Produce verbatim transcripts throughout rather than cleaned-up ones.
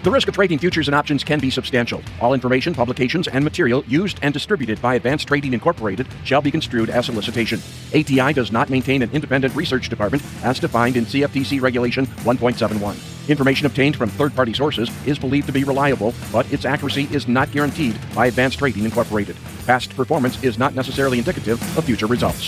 The risk of trading futures and options can be substantial. All information, publications, and material used and distributed by Advanced Trading Incorporated shall be construed as solicitation. A T I does not maintain an independent research department as defined in C F T C Regulation one point seven one. Information obtained from third-party sources is believed to be reliable, but its accuracy is not guaranteed by Advanced Trading Incorporated. Past performance is not necessarily indicative of future results.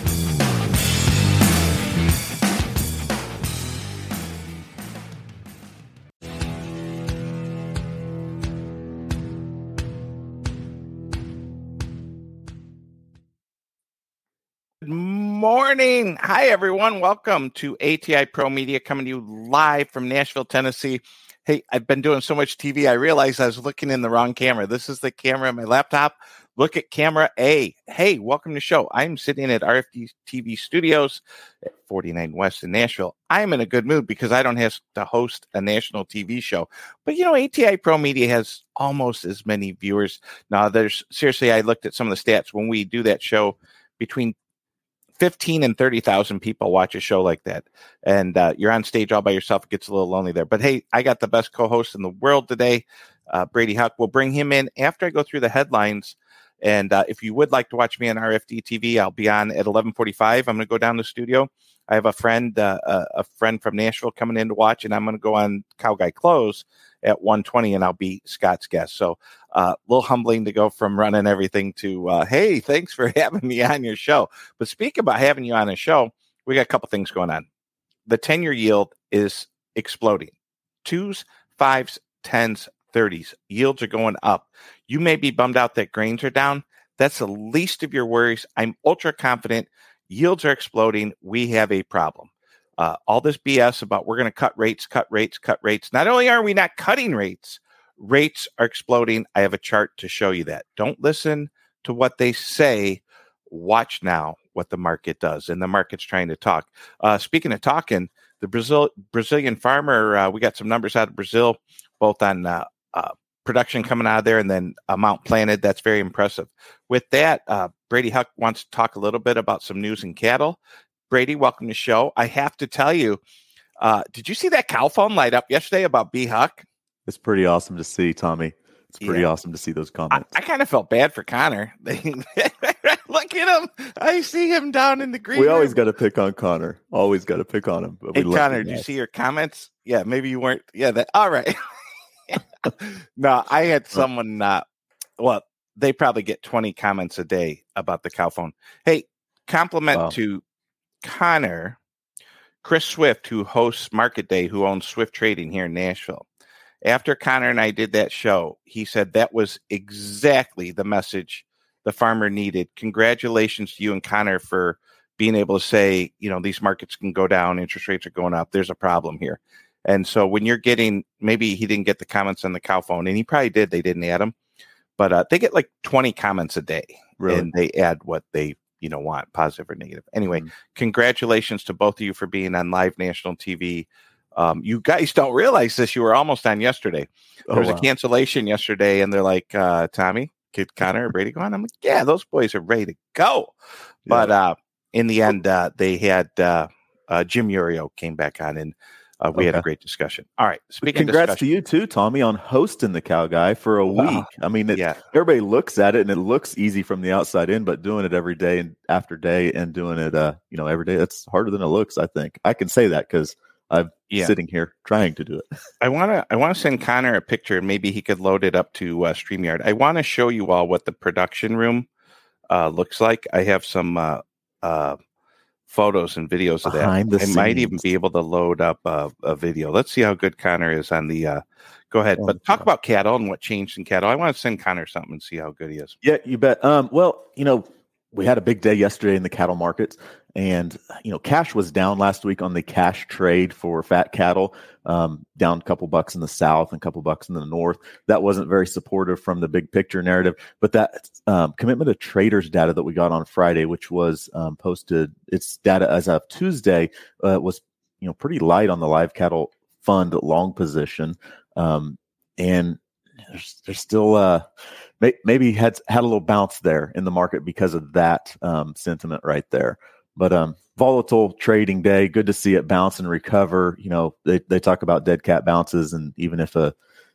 Good morning. Hi, everyone. Welcome to A T I Pro Media, coming to you live from Nashville, Tennessee. Hey, I've been doing so much T V, I realized I was looking in the wrong camera. This is the camera on my laptop. Look at camera A. Hey, welcome to the show. I'm sitting at R F D T V Studios at forty-nine West in Nashville. I'm in a good mood because I don't have to host a national T V show. But, you know, A T I Pro Media has almost as many viewers. Now, there's seriously, I looked at some of the stats. When we do that show, between fifteen and thirty thousand people watch a show like that. And uh, you're on stage all by yourself. It gets a little lonely there. But hey, I got the best co-host in the world today, uh, Brady Huck. We'll bring him in after I go through the headlines. And uh, if you would like to watch me on R F D T V, I'll be on at eleven forty-five. I'm going to go down to the studio. I have a friend, uh, a, a friend from Nashville coming in to watch, and I'm going to go on Cow Guy Close at one twenty, and I'll be Scott's guest. So a uh, little humbling to go from running everything to, uh, hey, thanks for having me on your show. But speak about having you on a show, we got a couple things going on. The ten-year yield is exploding. Twos, fives, tens, thirties. Yields are going up. You may be bummed out that grains are down. That's the least of your worries. I'm ultra confident. Yields are exploding. We have a problem. Uh, all this B S about we're going to cut rates, cut rates, cut rates. Not only are we not cutting rates, rates are exploding. I have a chart to show you that. Don't listen to what they say. Watch now what the market does. And the market's trying to talk. Uh, speaking of talking, the Brazil Brazilian farmer, uh, we got some numbers out of Brazil, both on uh, uh, production coming out of there and then amount planted. That's very impressive. With that, uh, Brady Huck wants to talk a little bit about some news in cattle. Brady, welcome to the show. I have to tell you, uh, did you see that cow phone light up yesterday about B. Huck? It's pretty awesome to see, Tommy. It's pretty yeah. awesome to see those comments. I, I kind of felt bad for Connor. Look at him. I see him down in the green We room. always got to pick on Connor. Always got to pick on him. But hey, we Connor, did you see your comments? Yeah, maybe you weren't. Yeah, that. All right. No, I had someone, uh, well, they probably get twenty comments a day about the cow phone. Hey, compliment wow. to Connor, Chris Swift, who hosts Market Day, who owns Swift Trading here in Nashville. After Connor and I did that show, he said that was exactly the message the farmer needed. Congratulations to you and Connor for being able to say, you know, these markets can go down, interest rates are going up, there's a problem here. And so when you're getting, maybe he didn't get the comments on the cow phone, and he probably did, they didn't add them, but uh, they get like twenty comments a day, really? And they add what they, you know, want, positive or negative. Anyway, mm-hmm. Congratulations to both of you for being on live national T V. Um, you guys don't realize this. You were almost on yesterday. There was oh, wow. a cancellation yesterday, and they're like, uh, Tommy, kid Connor, Brady go on? I'm like, yeah, those boys are ready to go. Yeah. But uh, in the end, uh, they had uh, uh, Jim Urio came back on, and uh, we okay. had a great discussion. All right. Speaking Congrats of to you too, Tommy, on hosting the Cow Guy for a wow. week. I mean, it, yeah. everybody looks at it and it looks easy from the outside in, but doing it every day and after day and doing it, uh, you know, every day, that's harder than it looks. I think I can say that because I'm yeah. sitting here trying to do it. I want to, I want to send Connor a picture, and maybe he could load it up to uh, StreamYard. I want to show you all what the production room uh, looks like. I have some, uh, uh, photos and videos of Behind that. The I scenes. Might even be able to load up a, a video. Let's see how good Connor is on the, uh, go ahead. Oh, but talk God. about cattle and what changed in cattle. I want to send Connor something and see how good he is. Yeah, you bet. Um, well, you know, we had a big day yesterday in the cattle markets, and, you know, cash was down last week on the cash trade for fat cattle, um, down a couple bucks in the south and a couple bucks in the north. That wasn't very supportive from the big picture narrative, but that um, commitment of traders data that we got on Friday, which was um, posted, its data as of Tuesday, uh, was, you know, pretty light on the live cattle fund long position. Um, and there's, there's still, uh, may, maybe had, had a little bounce there in the market because of that um, sentiment right there. But um, volatile trading day, good to see it bounce and recover. You know, they, they talk about dead cat bounces, and even if a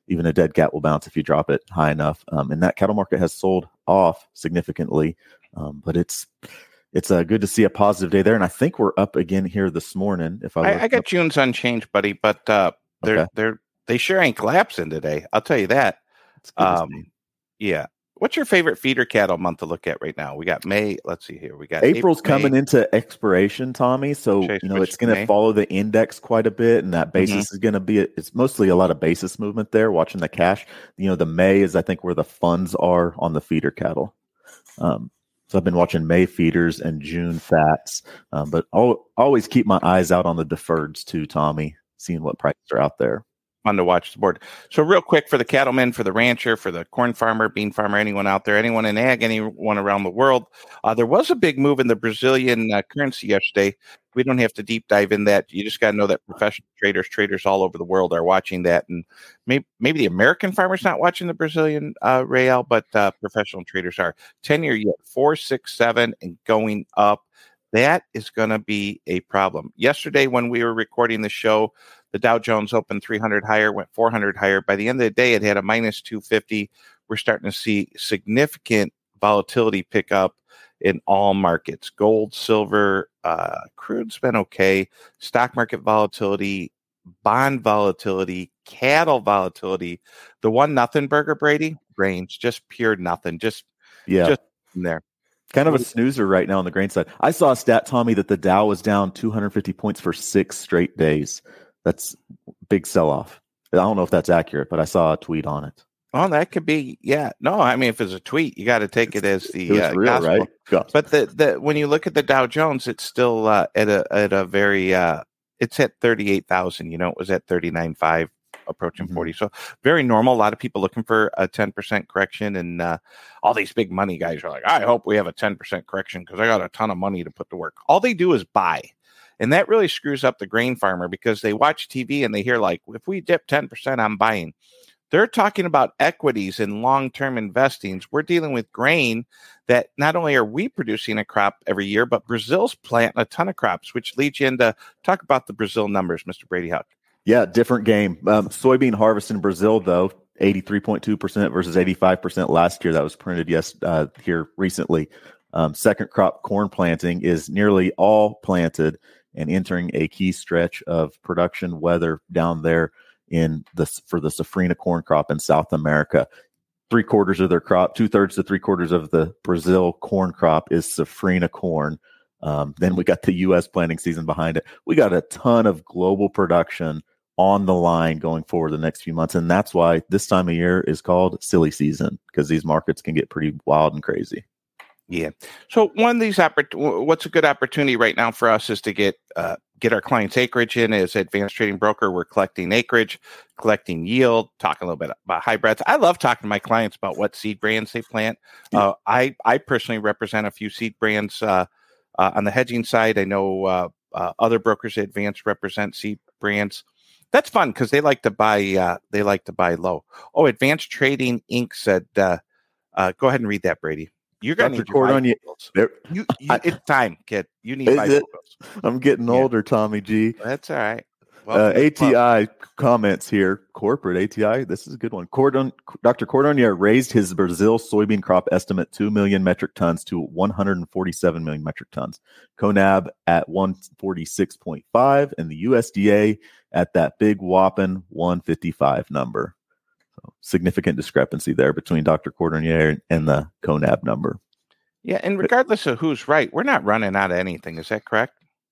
even a dead cat will bounce if you drop it high enough. Um, and that cattle market has sold off significantly, um, but it's it's uh, good to see a positive day there. And I think we're up again here this morning. If I I, I got June's unchanged, buddy, but uh, they're Okay. they're they sure ain't collapsing today. I'll tell you that. It's good to Um, see. yeah. What's your favorite feeder cattle month to look at right now? We got May. Let's see here. We got April's April, coming May. into expiration, Tommy. So, Chase you know, switched it's to going to May. follow the index quite a bit. And that basis Mm-hmm. is going to be, it's mostly a lot of basis movement there, watching the cash. You know, the May is, I think, where the funds are on the feeder cattle. Um, so I've been watching May feeders and June fats. Um, but I'll always keep my eyes out on the deferreds too, Tommy, seeing what prices are out there. Fun to watch the board. So real quick, for the cattleman, for the rancher, for the corn farmer, bean farmer, anyone out there, anyone in ag, anyone around the world, uh, there was a big move in the Brazilian uh, currency yesterday. We don't have to deep dive in that. You just got to know that professional traders, traders all over the world are watching that. And maybe, maybe the American farmer's not watching the Brazilian uh, real, but uh, professional traders are. ten-year yield, four, six, seven, and going up. That is going to be a problem. Yesterday, when we were recording the show, the Dow Jones opened three hundred higher, went four hundred higher. By the end of the day, it had a minus two fifty. We're starting to see significant volatility pick up in all markets. Gold, silver, uh, crude's been okay. Stock market volatility, bond volatility, cattle volatility. The one nothing burger, Brady, grains, just pure nothing. Just, Yeah. just in there. Kind of a snoozer right now on the grain side. I saw a stat, Tommy, that the Dow was down two hundred fifty points for six straight days. That's big sell-off. I don't know if that's accurate, but I saw a tweet on it. Oh, that could be, yeah. No, I mean, if it's a tweet, you got to take it as the It was uh, real, gospel. right? Gospel. But the, the when you look at the Dow Jones, it's still uh, at a at a very uh, it's at thirty-eight thousand. You know, it was at thirty-nine five, approaching Mhm. forty. So very normal. A lot of people looking for a ten percent correction, and uh, all these big money guys are like, I hope we have a ten percent correction because I got a ton of money to put to work. All they do is buy. And that really screws up the grain farmer because they watch T V and they hear, like, if we dip ten percent, I'm buying. They're talking about equities and long-term investings. We're dealing with grain that not only are we producing a crop every year, but Brazil's planting a ton of crops, which leads you into talk about the Brazil numbers, Mister Brady Huck. Yeah, different game. Um, soybean harvest in Brazil, though, eighty-three point two percent versus eighty-five percent last year. That was printed yes uh, here recently. Um, second crop corn planting is nearly all planted and entering a key stretch of production weather down there in the for the safrinha corn crop in South America. Three quarters of their crop, two thirds to three quarters of the Brazil corn crop is safrinha corn. Um, then we got the U S planting season behind it. We got a ton of global production on the line going forward the next few months. And that's why this time of year is called silly season, because these markets can get pretty wild and crazy. Yeah. So one of these, oppor- what's a good opportunity right now for us is to get uh, get our clients' acreage in. As Advanced Trading Broker, we're collecting acreage, collecting yield, talking a little bit about hybrids. I love talking to my clients about what seed brands they plant. Uh, I, I personally represent a few seed brands uh, uh, on the hedging side. I know uh, uh, other brokers at Advanced represent seed brands. That's fun because they like to buy. Uh, they like to buy low. Oh, Advanced Trading Incorporated said, uh, uh, "Go ahead and read that, Brady." You're going to need your on you. You, you, it's time, kid. You need Is five it? logos. I'm getting Yeah. older, Tommy G. That's all right. Well, Uh, good club. A T I comments here. Corporate A T I. This is a good one. Cordon, Doctor Cordonier raised his Brazil soybean crop estimate two million metric tons to one hundred forty-seven million metric tons. Conab at one forty-six point five, and the U S D A at that big whopping one fifty-five number. So significant discrepancy there between Doctor Cordonier and the Conab number. Yeah, and regardless of who's right, we're not running out of anything. Is that correct?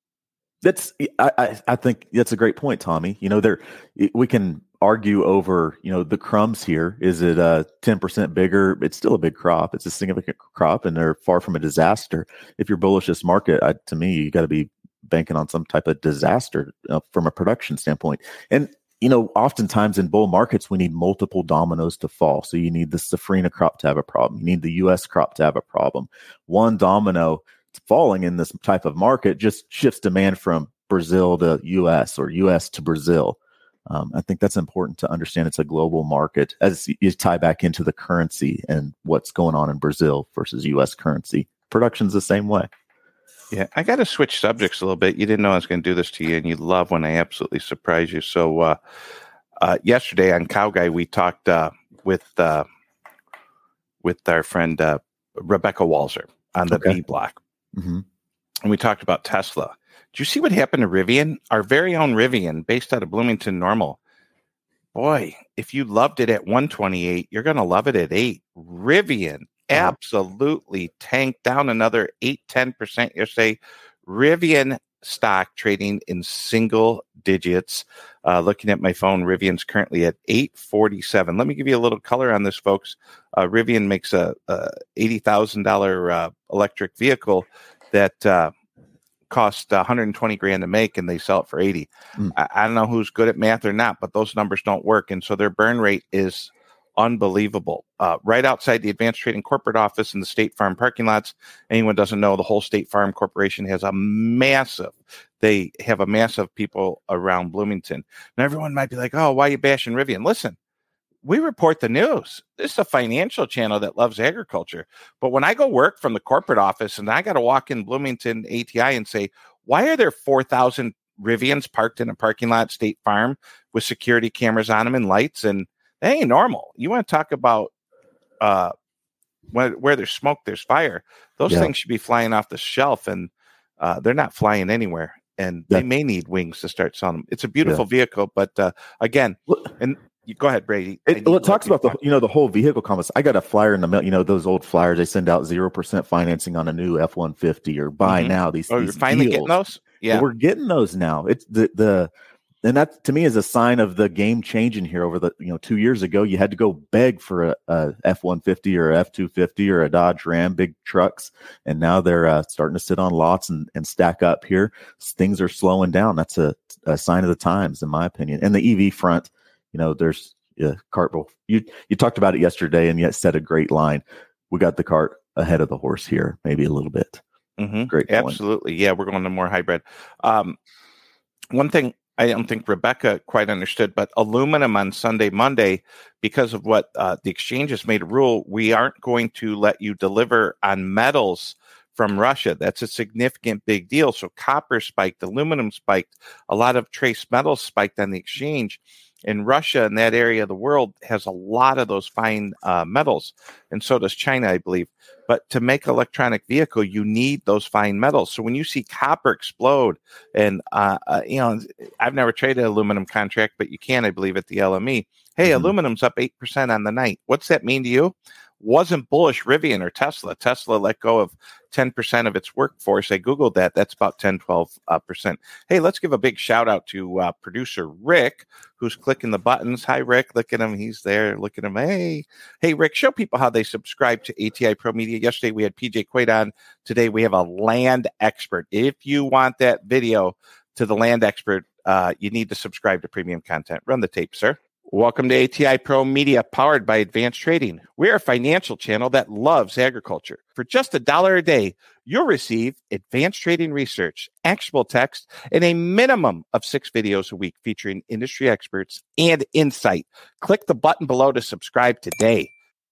That's I, I I think that's a great point, Tommy. You know, there we can argue over, you know, the crumbs here. Is it a ten percent bigger? It's still a big crop. It's a significant crop, and they're far from a disaster. If you're bullish this market, I, to me, you got to be banking on some type of disaster uh, from a production standpoint. And you know, oftentimes in bull markets, we need multiple dominoes to fall. So you need the safrinha crop to have a problem. You need the U S crop to have a problem. One domino falling in this type of market just shifts demand from Brazil to U S or U S to Brazil. Um, I think that's important to understand. It's a global market as you tie back into the currency and what's going on in Brazil versus U S currency. Production's the same way. Yeah, I got to switch subjects a little bit. You didn't know I was going to do this to you, and you love when I absolutely surprise you. So uh, Uh, yesterday on Cow Guy, we talked uh, with uh, with our friend uh, Rebecca Walzer on the Okay. B block, Mm-hmm. and we talked about Tesla. Did you see what happened to Rivian? Our very own Rivian, based out of Bloomington Normal. Boy, if you loved it at one twenty-eight, you're going to love it at eight. Rivian Uh-huh. absolutely tanked down another eight, ten percent yesterday. Rivian stock trading in single digits. Uh, looking at my phone, Rivian's currently at eight forty-seven. Let me give you a little color on this, folks. Uh, Rivian makes a, a eighty thousand dollars uh, electric vehicle that uh, cost one hundred twenty grand to make, and they sell it for eighty. Mm. I, I don't know who's good at math or not, but those numbers don't work. And so their burn rate is unbelievable. Uh, right outside the Advanced Trading corporate office in the State Farm parking lots. Anyone doesn't know, the whole State Farm Corporation has a massive, they have a massive people around Bloomington. And everyone might be like, oh, why are you bashing Rivian? Listen, we report the news. This is a financial channel that loves agriculture. But when I go work from the corporate office and I got to walk in Bloomington A T I and say, why are there four thousand Rivians parked in a parking lot, State Farm, with security cameras on them and lights? And that ain't normal. You want to talk about uh, where, where there's smoke, there's fire. Those Yeah. things should be flying off the shelf, and uh, they're not flying anywhere. And Yeah. they may need wings to start selling them. It's a beautiful yeah. vehicle, but uh, again, and you go ahead, Brady. It, well, it talks about the talk. you know the whole vehicle complex. I got a flyer in the mail. You know those old flyers they send out zero percent financing on a new F one fifty or buy mm-hmm. now. These oh, these you're finally deals. getting those. Yeah, well, we're getting those now. It's the the and that to me is a sign of the game changing here. Over the you know two years ago, you had to go beg for a, a F one fifty or a F two fifty or a Dodge Ram, big trucks, and now they're uh, starting to sit on lots and, and stack up here. Things are slowing down. That's a, a sign of the times, in my opinion. And the E V front, you know, there's yeah, Cartwell. You you talked about it yesterday, and yet said a great line. We got the cart ahead of the horse here, maybe a little bit. Mm-hmm. Great point. Absolutely. Yeah, we're going to more hybrid. Um, one thing I don't think Rebecca quite understood, but aluminum on Sunday, Monday, because of what uh, the exchanges made a rule, we aren't going to let you deliver on metals from Russia. That's a significant big deal. So copper spiked, aluminum spiked, a lot of trace metals spiked on the exchange. And Russia in that area of the world has a lot of those fine uh, metals, and so does China, I believe. But to make an electronic vehicle, you need those fine metals. So when you see copper explode, and uh, uh, you know, I've never traded an aluminum contract, but you can, I believe, at the L M E. Hey, mm-hmm. aluminum's up eight percent on the night. What's that mean to you? Wasn't bullish Rivian or Tesla. Tesla let go of ten percent of its workforce. I Googled that. That's about ten, twelve percent. Hey, let's give a big shout out to uh, producer Rick, who's clicking the buttons. Hi, Rick. Look at him. He's there. Look at him. Hey, hey, Rick, show people how they subscribe to A T I Pro Media. Yesterday, we had P J Quaid on. Today, we have a land expert. If you want that video to the land expert, uh, you need to subscribe to premium content. Run the tape, sir. Welcome to A T I Pro Media, powered by Advanced Trading. We're a financial channel that loves agriculture. For just a dollar a day, you'll receive advanced trading research, actionable text, and a minimum of six videos a week featuring industry experts and insight. Click the button below to subscribe today.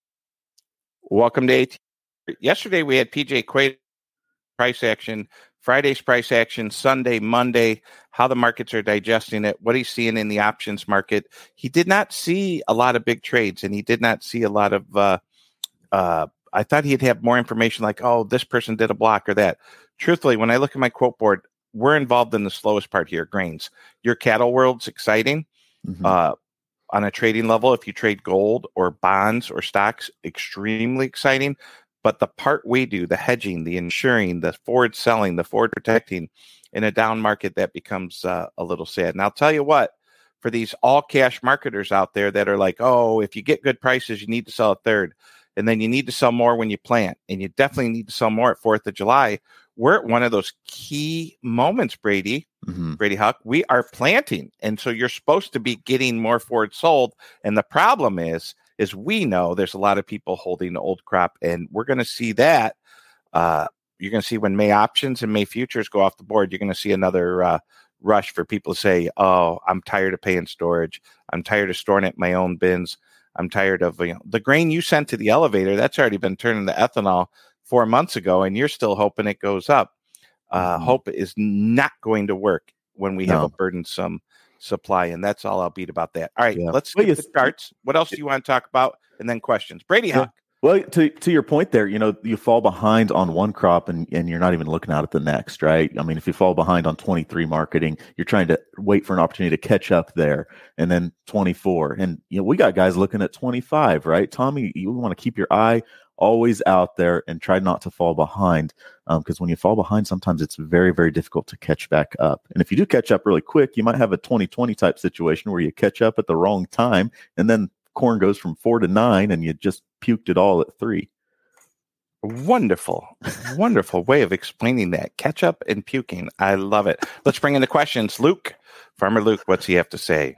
Welcome to A T I. Yesterday, we had P J Quaid price action. Friday's price action, Sunday, Monday, how the markets are digesting it, what he's seeing in the options market. He did not see a lot of big trades, and he did not see a lot of, uh, uh, I thought he'd have more information like, oh, this person did a block or that. Truthfully, when I look at my quote board, we're involved in the slowest part here, grains. Your cattle world's exciting. Mm-hmm. Uh, on a trading level, if you trade gold or bonds or stocks, extremely exciting. But the part we do, the hedging, the insuring, the forward selling, the forward protecting in a down market, that becomes uh, a little sad. And I'll tell you what, for these all cash marketers out there that are like, oh, if you get good prices, you need to sell a third. And then you need to sell more when you plant. And you definitely need to sell more at fourth of July. We're at one of those key moments, Brady, mm-hmm. Brady Huck. We are planting. And so you're supposed to be getting more forward sold. And the problem is, is we know there's a lot of people holding the old crop, and we're going to see that. Uh, you're going to see when May options and May futures go off the board, you're going to see another uh, rush for people to say, oh, I'm tired of paying storage. I'm tired of storing it in my own bins. I'm tired of, you know, the grain you sent to the elevator, that's already been turned into ethanol four months ago, and you're still hoping it goes up. Uh, mm-hmm. Hope is not going to work when we no. have a burdensome supply, and that's all I'll beat about that. All right, yeah. let's well, get yes, the charts. What else do you want to talk about? And then questions. Brady yeah. Hawk. Well, to to your point there, you know, you fall behind on one crop and, and you're not even looking out at the next, right? I mean, if you fall behind on twenty-three marketing, you're trying to wait for an opportunity to catch up there, and then twenty-four. And, you know, we got guys looking at twenty-five, right? Tommy, you want to keep your eye always out there and try not to fall behind, because um, when you fall behind, sometimes it's very, very difficult to catch back up. And if you do catch up really quick, you might have a twenty twenty type situation where you catch up at the wrong time, and then corn goes from four to nine and you just puked it all at three. Wonderful, wonderful way of explaining that. Ketchup and puking. I love it. Let's bring in the questions. Luke, Farmer Luke, what's he have to say?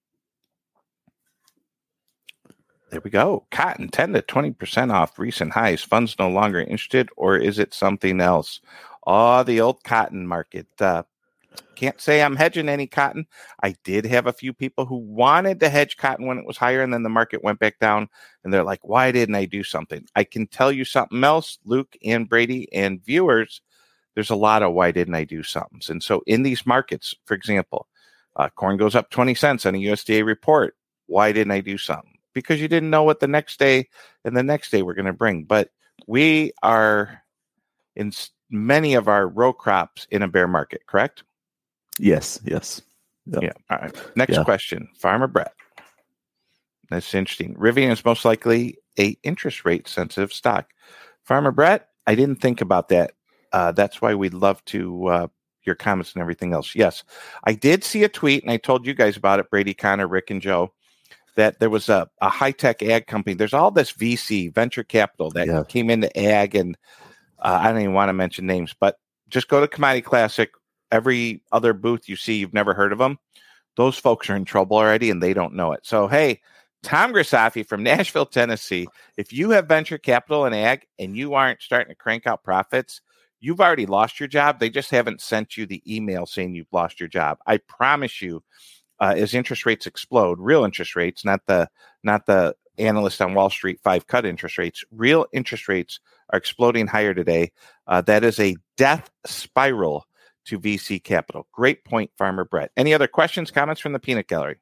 There we go. Cotton, ten to twenty percent off recent highs. Funds no longer interested, or is it something else? Oh, the old cotton market. Uh, Can't say I'm hedging any cotton. I did have a few people who wanted to hedge cotton when it was higher, and then the market went back down, and they're like, why didn't I do something? I can tell you something else, Luke and Brady and viewers, there's a lot of why didn't I do something. And so in these markets, for example, uh, corn goes up twenty cents on a U S D A report. Why didn't I do something? Because you didn't know what the next day and the next day were going to bring. But we are in many of our row crops in a bear market, correct? Yes, yes. Yep. Yeah. All right. Next yeah. question. Farmer Brett. That's interesting. Rivian is most likely a interest rate sensitive stock. Farmer Brett, I didn't think about that. Uh, that's why we'd love to uh, your comments and everything else. Yes, I did see a tweet, and I told you guys about it, Brady, Connor, Rick, and Joe, that there was a, a high-tech ag company. There's all this V C, venture capital, that yeah. came into ag, and uh, I don't even want to mention names, but just go to Commodity Classic. Every other booth you see, you've never heard of them. Those folks are in trouble already, and they don't know it. So, hey, Tom Grisafi from Nashville, Tennessee, if you have venture capital in ag and you aren't starting to crank out profits, you've already lost your job. They just haven't sent you the email saying you've lost your job. I promise you, uh, as interest rates explode, real interest rates, not the not the analyst on Wall Street five cut interest rates, real interest rates are exploding higher today. Uh, that is a death spiral to V C capital. Great point, Farmer Brett. Any other questions, comments from the peanut gallery?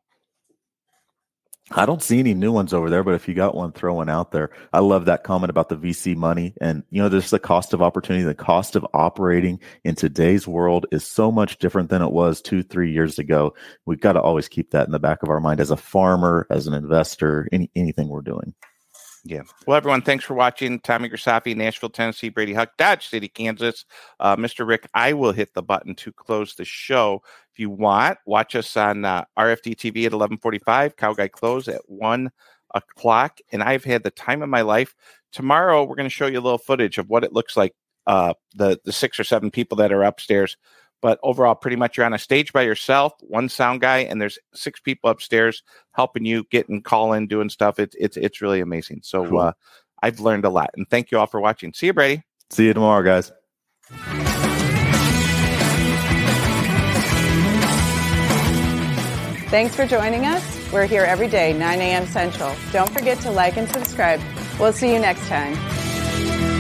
I don't see any new ones over there, but if you got one, throw one out there. I love that comment about the V C money. And, you know, there's the cost of opportunity. The cost of operating in today's world is so much different than it was two, three years ago. We've got to always keep that in the back of our mind as a farmer, as an investor, any anything we're doing. Yeah. Well, everyone, thanks for watching. Tommy Grisafi, Nashville, Tennessee, Brady Huck, Dodge City, Kansas. Uh, Mister Rick, I will hit the button to close the show. If you want, watch us on uh, R F D T V at eleven forty-five, Cow Guy Close at one o'clock. And I've had the time of my life. Tomorrow, we're going to show you a little footage of what it looks like, uh, the, the six or seven people that are upstairs. But overall, pretty much you're on a stage by yourself, one sound guy, and there's six people upstairs helping you, getting call in, doing stuff. It's it's it's really amazing. So cool. uh, I've learned a lot, and thank you all for watching. See you, Brady. See you tomorrow, guys. Thanks for joining us. We're here every day, nine a.m. Central. Don't forget to like and subscribe. We'll see you next time.